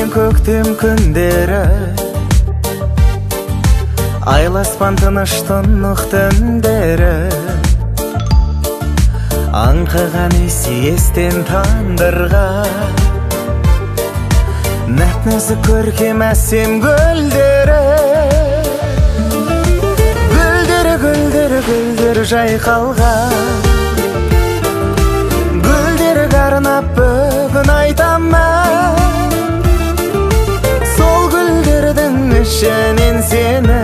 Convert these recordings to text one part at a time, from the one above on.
көктем күндері айласпан тыныштық түндері аңқыған естен тандырға нәп-нәзік көркем әсем гүлдері гүлдері жайқалған гүлдері арнап бүгін айтам мен сол гүлдердің ішінен сені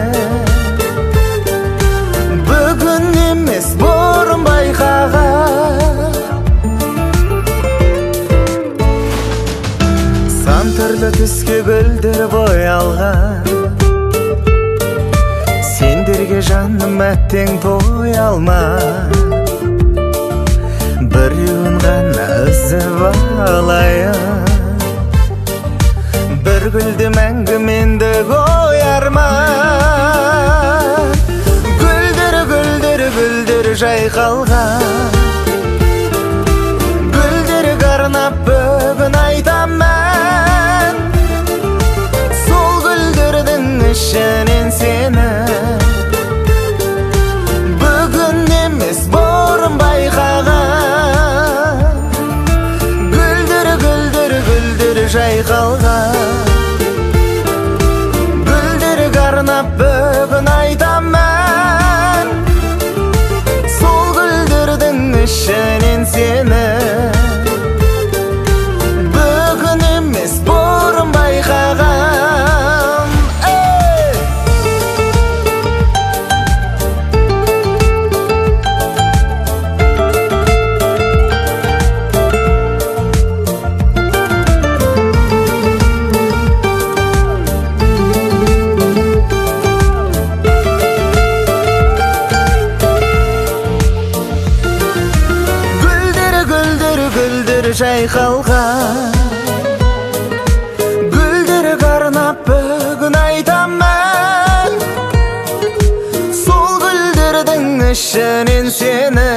бүгін емес бұрын байқаған сан түрлі түске гүлдер боялған сендерге жаным әттең той алма біреуін ғана үзіп алайын бір гүлді мәңгі менді қояр ма гүлдері жайқалған гүлдері арнап бүгін айтам мен сол гүлдердің ішінен сені бүгін емес бұрын байқаған гүлдері жайқалған гүлдері арнап бүгін айтам мен сол гүлдердің ішінен сені бүгін емес бұрын байқаған гүлдері жайқалған гүлдері арнап бүгін айтам мен сол гүлдердің ішінен сені